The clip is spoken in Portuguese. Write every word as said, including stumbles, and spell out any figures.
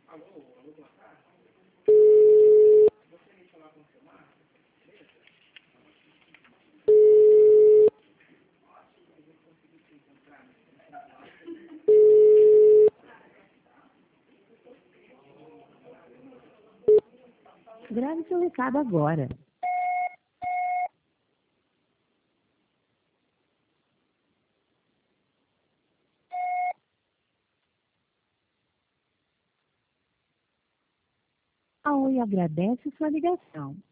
Grave seu recado agora. A Oi agradece sua ligação.